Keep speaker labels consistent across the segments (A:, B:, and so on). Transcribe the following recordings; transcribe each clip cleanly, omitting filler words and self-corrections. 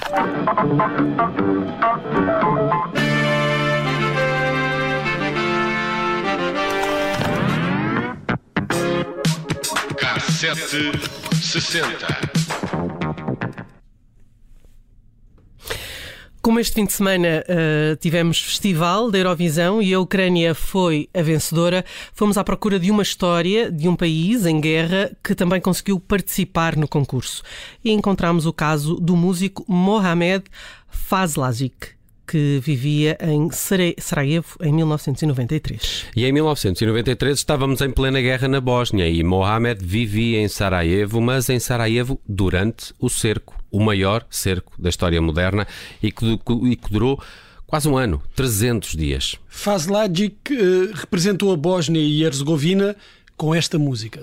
A: Cassete 60.
B: Como este fim de semana tivemos festival da Eurovisão e a Ucrânia foi a vencedora, fomos à procura de uma história de um país em guerra que também conseguiu participar no concurso. E encontramos o caso do músico Mohamed Fazlagic, que vivia em Sarajevo em 1993.
C: E em 1993 estávamos em plena guerra na Bósnia e Mohamed vivia em Sarajevo, mas em Sarajevo durante o cerco, o maior cerco da história moderna e que durou quase um ano, 300 dias.
D: Fazlagic representou a Bósnia e Herzegovina com esta música.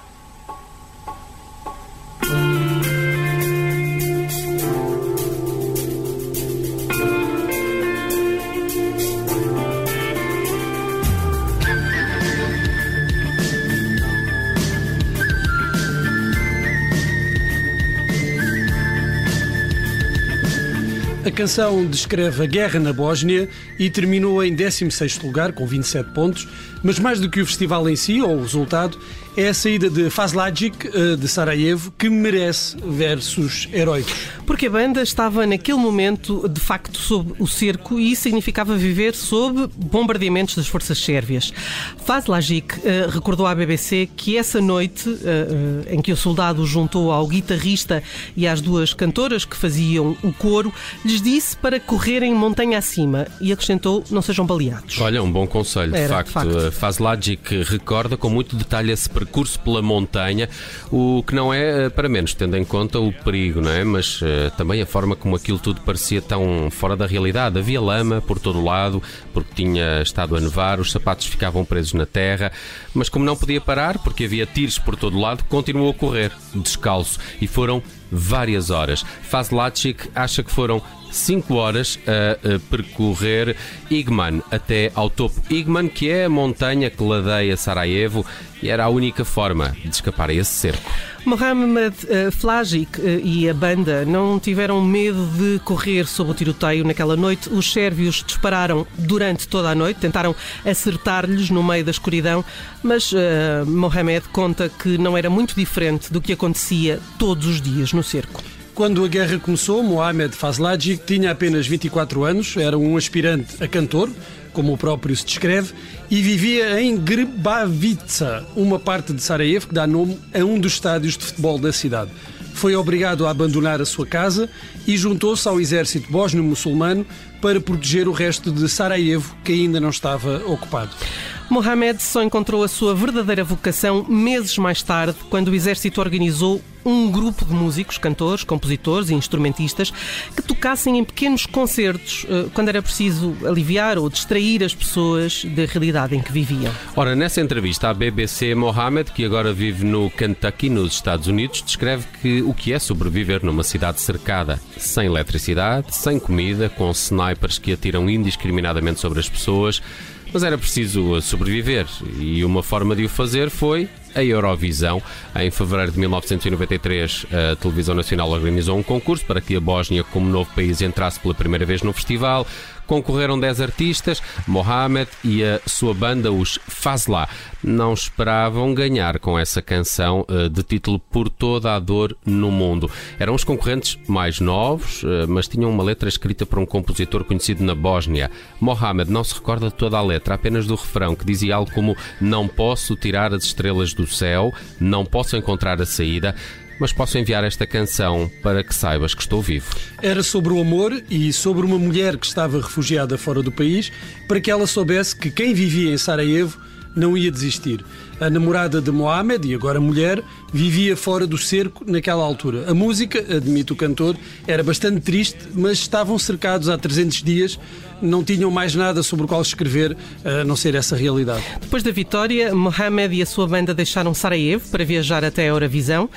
D: A canção descreve a guerra na Bósnia e terminou em 16º lugar, com 27 pontos, mas mais do que o festival em si, ou o resultado, é a saída de Fazlagic de Sarajevo que merece versos heróicos.
B: Porque a banda estava naquele momento, de facto, sob o cerco e isso significava viver sob bombardeamentos das forças sérvias. Fazlagic recordou à BBC que essa noite, em que o soldado juntou ao guitarrista e às duas cantoras que faziam o coro, lhes disse para correrem montanha acima e acrescentou: não sejam baleados.
C: Olha, um bom conselho, de facto. Fazlagic recorda com muito detalhe esse percurso pela montanha, o que não é para menos, tendo em conta o perigo, não é? Mas também a forma como aquilo tudo parecia tão fora da realidade. Havia lama por todo o lado, porque tinha estado a nevar, os sapatos ficavam presos na terra, mas como não podia parar, porque havia tiros por todo o lado, continuou a correr, descalço, e foram várias horas. Fazlagic acha que foram 5 horas a percorrer Igman até ao topo. Igman, que é a montanha que ladeia Sarajevo, e era a única forma de escapar a esse cerco.
B: Mohamed Fazlagic e a banda não tiveram medo de correr sob o tiroteio naquela noite. Os sérvios dispararam durante toda a noite, tentaram acertar-lhes no meio da escuridão, mas Mohamed conta que não era muito diferente do que acontecia todos os dias no cerco.
D: Quando a guerra começou, Mohamed Fazlagic tinha apenas 24 anos, era um aspirante a cantor, como o próprio se descreve, e vivia em Grbavica, uma parte de Sarajevo que dá nome a um dos estádios de futebol da cidade. Foi obrigado a abandonar a sua casa e juntou-se ao exército bósnio-muçulmano para proteger o resto de Sarajevo, que ainda não estava ocupado.
B: Mohamed só encontrou a sua verdadeira vocação meses mais tarde, quando o exército organizou um grupo de músicos, cantores, compositores e instrumentistas que tocassem em pequenos concertos quando era preciso aliviar ou distrair as pessoas da realidade em que viviam.
C: Ora, nessa entrevista à BBC, Mohamed, que agora vive no Kentucky, nos Estados Unidos, descreve o que é sobreviver numa cidade cercada, sem eletricidade, sem comida, com snipers que atiram indiscriminadamente sobre as pessoas. Mas era preciso sobreviver e uma forma de o fazer foi a Eurovisão. Em fevereiro de 1993, a Televisão Nacional organizou um concurso para que a Bósnia, como novo país, entrasse pela primeira vez no festival. Concorreram 10 artistas. Mohamed e a sua banda, os Fazla, não esperavam ganhar com essa canção de título Por Toda a Dor no Mundo. Eram os concorrentes mais novos, mas tinham uma letra escrita por um compositor conhecido na Bósnia. Mohamed não se recorda de toda a letra, apenas do refrão, que dizia algo como: não posso tirar as estrelas do céu, não posso encontrar a saída, mas posso enviar esta canção para que saibas que estou vivo.
D: Era sobre o amor e sobre uma mulher que estava refugiada fora do país, para que ela soubesse que quem vivia em Sarajevo não ia desistir. A namorada de Mohamed, e agora mulher, vivia fora do cerco naquela altura. A música, admite o cantor, era bastante triste, mas estavam cercados há 300 dias, não tinham mais nada sobre o qual escrever, a não ser essa realidade.
B: Depois da vitória, Mohamed e a sua banda deixaram Sarajevo para viajar até a Eurovisão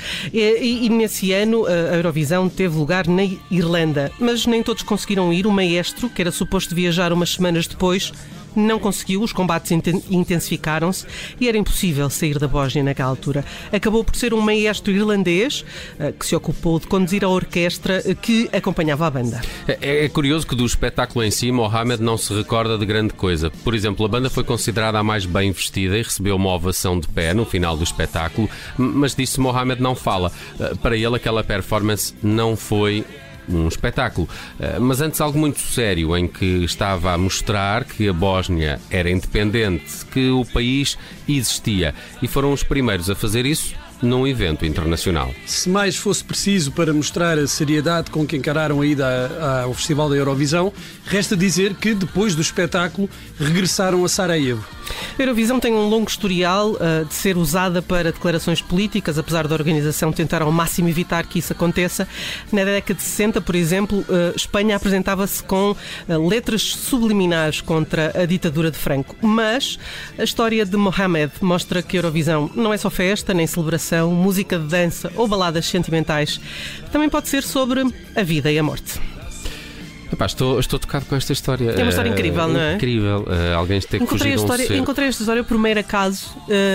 B: e nesse ano a Eurovisão teve lugar na Irlanda, mas nem todos conseguiram ir. O maestro, que era suposto viajar umas semanas depois, não conseguiu, os combates intensificaram-se e era impossível sair da Bósnia naquela altura. Acabou por ser um maestro irlandês que se ocupou de conduzir a orquestra que acompanhava a banda.
C: É curioso que do espetáculo em si, Mohamed não se recorda de grande coisa. Por exemplo, a banda foi considerada a mais bem vestida e recebeu uma ovação de pé no final do espetáculo, mas disso Mohamed não fala. Para ele, aquela performance não foi um espetáculo, mas antes algo muito sério, em que estava a mostrar que a Bósnia era independente, que o país existia, e foram os primeiros a fazer isso num evento internacional.
D: Se mais fosse preciso para mostrar a seriedade com que encararam a ida ao Festival da Eurovisão, resta dizer que depois do espetáculo regressaram a Sarajevo.
B: A Eurovisão tem um longo historial de ser usada para declarações políticas, apesar da organização tentar ao máximo evitar que isso aconteça. Na década de 60, por exemplo, Espanha apresentava-se com letras subliminares contra a ditadura de Franco. Mas a história de Mohamed mostra que a Eurovisão não é só festa, nem celebração, música de dança ou baladas sentimentais. Também pode ser sobre a vida e a morte.
C: Epá, estou tocado com esta história.
B: É uma história incrível, não é?
C: Incrível. Alguém tem que fugir de um cerco.
B: Encontrei esta história por mero acaso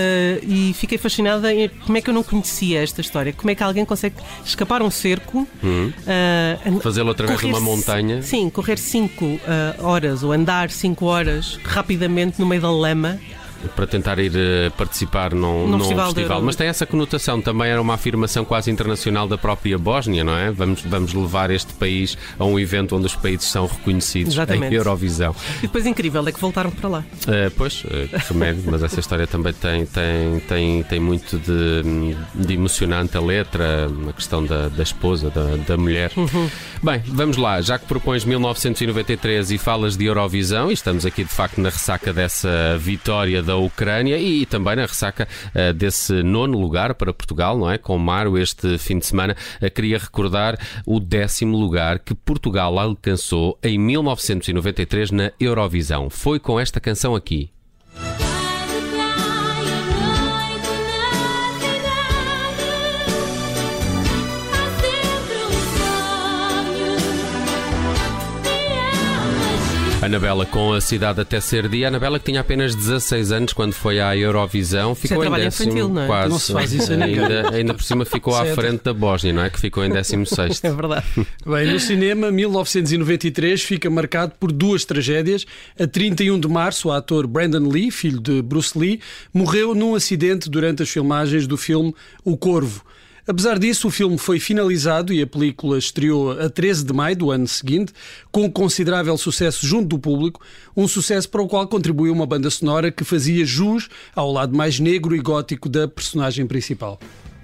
B: e fiquei fascinada em como é que eu não conhecia esta história. Como é que alguém consegue escapar a um cerco,
C: fazê-lo através de uma montanha.
B: Sim, correr 5 horas ou andar 5 horas rapidamente no meio da lama.
C: Para tentar ir participar num festival. Mas tem essa conotação, também era uma afirmação quase internacional da própria Bósnia, não é? Vamos levar este país a um evento onde os países são reconhecidos. Exatamente. Em Eurovisão.
B: E depois incrível é que voltaram para lá.
C: Pois, que remédio, mas essa história também tem muito de emocionante, a letra, a questão da esposa, da mulher. Bem, vamos lá, já que propões 1993 e falas de Eurovisão, e estamos aqui de facto na ressaca dessa vitória da Ucrânia e também na ressaca desse 9º lugar para Portugal, não é? Com Mário este fim de semana. Queria recordar o 10º lugar que Portugal alcançou em 1993 na Eurovisão. Foi com esta canção aqui. Anabela com A Cidade Até Ser Dia. Anabela, que tinha apenas 16 anos quando foi à Eurovisão, ficou em 10º,
B: infantil, não é?
C: quase.
D: Não se faz isso
C: ainda por cima ficou à frente da Bósnia, não é? Que ficou em 16º.
B: É verdade.
D: Bem, no cinema, 1993 fica marcado por 2 tragédias. A 31 de março, o ator Brandon Lee, filho de Bruce Lee, morreu num acidente durante as filmagens do filme O Corvo. Apesar disso, o filme foi finalizado e a película estreou a 13 de maio do ano seguinte, com considerável sucesso junto do público, um sucesso para o qual contribuiu uma banda sonora que fazia jus ao lado mais negro e gótico da personagem principal.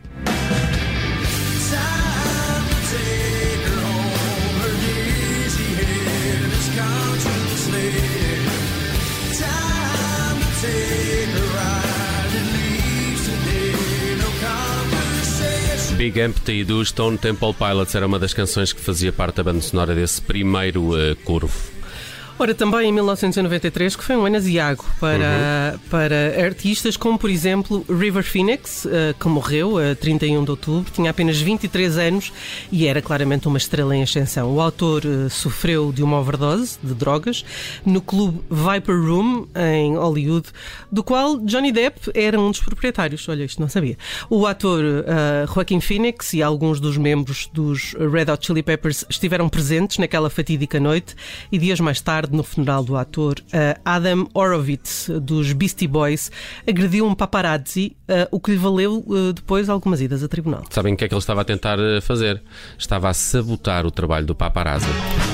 C: Big Empty dos Stone Temple Pilots era uma das canções que fazia parte da banda sonora desse primeiro Corvo.
B: Ora, também em 1993, que foi um ano aziago para artistas como, por exemplo, River Phoenix, que morreu a 31 de outubro, tinha apenas 23 anos e era claramente uma estrela em ascensão. O autor sofreu de uma overdose de drogas no clube Viper Room, em Hollywood, do qual Johnny Depp era um dos proprietários. Olha, isto não sabia. O ator Joaquin Phoenix e alguns dos membros dos Red Hot Chili Peppers estiveram presentes naquela fatídica noite e dias mais tarde, no funeral do ator, Adam Horovitz, dos Beastie Boys, agrediu um paparazzi, o que lhe valeu depois algumas idas a tribunal.
C: Sabem o que é que ele estava a tentar fazer? Estava a sabotar o trabalho do paparazzi.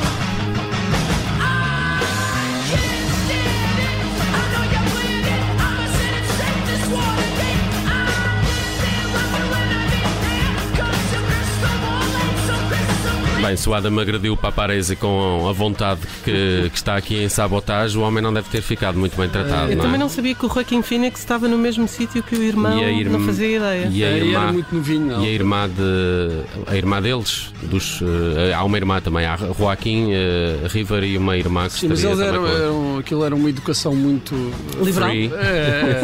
C: Bem, se o Adam agrediu o paparazzi com a vontade que está aqui em sabotagem, o homem não deve ter ficado muito bem tratado.
B: Eu também não sabia que o Joaquin Phoenix estava no mesmo sítio que o irmão, não fazia ideia.
C: E a irmã,
D: era muito novinho, não.
C: E a irmã deles, há uma irmã também, há Joaquim River e uma irmã que
D: sim, mas eles aquilo era uma educação muito
B: liberal.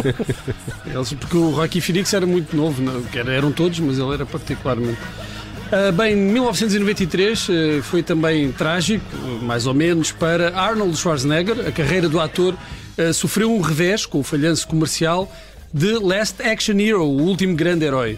D: Porque o Joaquin Phoenix era muito novo, eram todos, mas ele era particularmente. Bem, 1993 foi também trágico, mais ou menos, para Arnold Schwarzenegger. A carreira do ator sofreu um revés com o falhanço comercial de Last Action Hero, o último grande herói.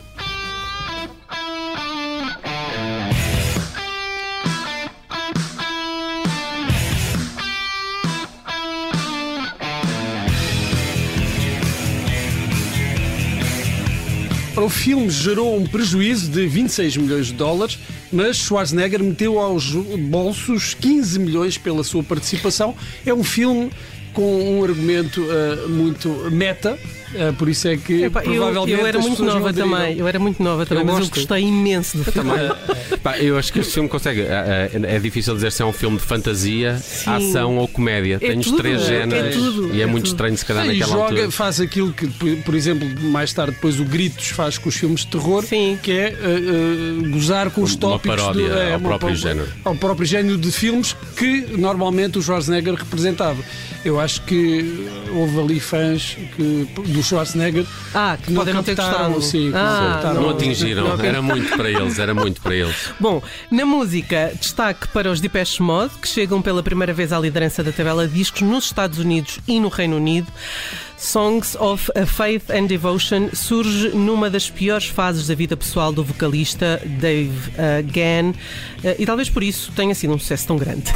D: O filme gerou um prejuízo de 26 milhões de dólares, mas Schwarzenegger meteu aos bolsos 15 milhões pela sua participação. É um filme com um argumento muito meta, por isso é que provavelmente
B: eu era muito nova também. Eu era muito nova também, mas eu gostei imenso do filme.
C: Eu acho que este filme consegue. É difícil dizer se é um filme de fantasia, ação ou comédia. Tem os três géneros e é muito estranho, se calhar, naquela altura.
D: Faz aquilo que, por exemplo, mais tarde, depois o Gritos faz com os filmes de terror, que é gozar com os tópicos.
C: Uma paródia ao próprio género.
D: Ao próprio género de filmes que normalmente o Schwarzenegger representava. Eu acho que houve ali fãs do Schwarzenegger
B: que podem não ter gostado.
C: Não atingiram. Era muito para eles.
B: Bom, na música, destaque para os Depeche Mode, que chegam pela primeira vez à liderança da tabela de discos nos Estados Unidos e no Reino Unido. Songs of Faith and Devotion surge numa das piores fases da vida pessoal do vocalista Dave Gahan, e talvez por isso tenha sido um sucesso tão grande.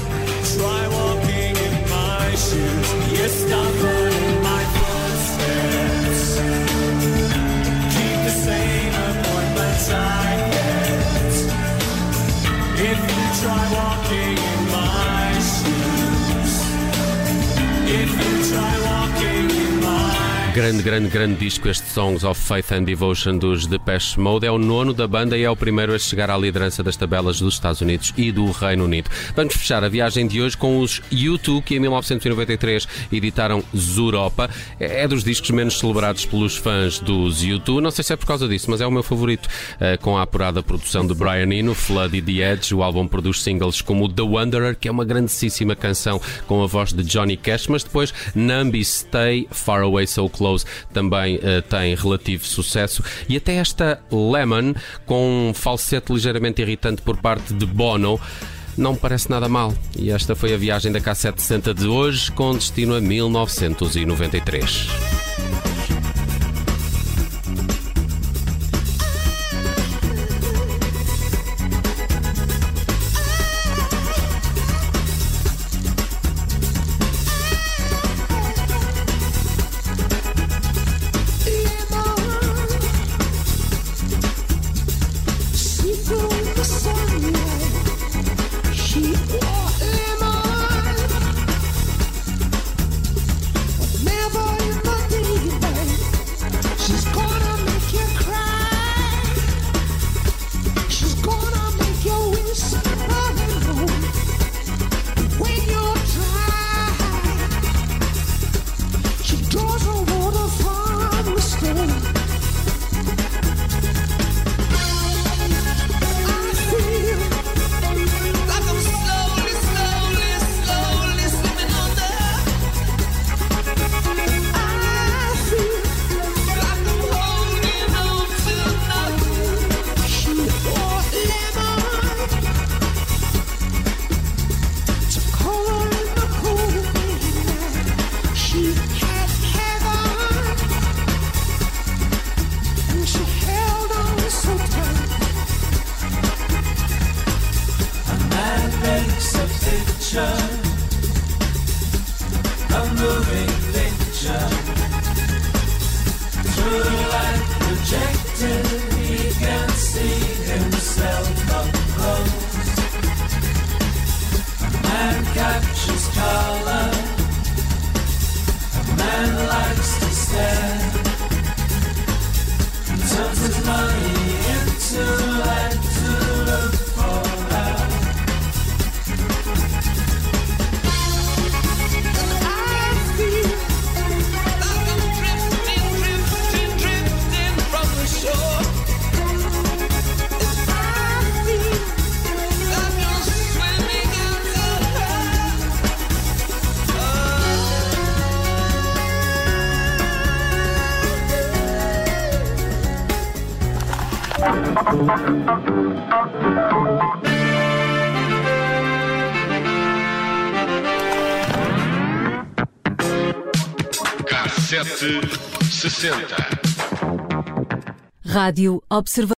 C: Grande disco este Songs of Faith and Devotion dos Depeche Mode. É o 9º da banda e é o primeiro a chegar à liderança das tabelas dos Estados Unidos e do Reino Unido. Vamos fechar a viagem de hoje com os U2, que em 1993 editaram Zooropa. É dos discos menos celebrados pelos fãs dos U2. Não sei se é por causa disso, mas é o meu favorito. Com a apurada produção de Brian Eno, Flood e The Edge, o álbum produz singles como The Wanderer, que é uma grandíssima canção com a voz de Johnny Cash, mas depois Numb e Stay, Far Away So Close também tem relativo sucesso, e até esta Lemon, com um falsete ligeiramente irritante por parte de Bono, não me parece nada mal. E esta foi a viagem da K760 de hoje, com destino a 1993.
A: K760.
E: Rádio Observador.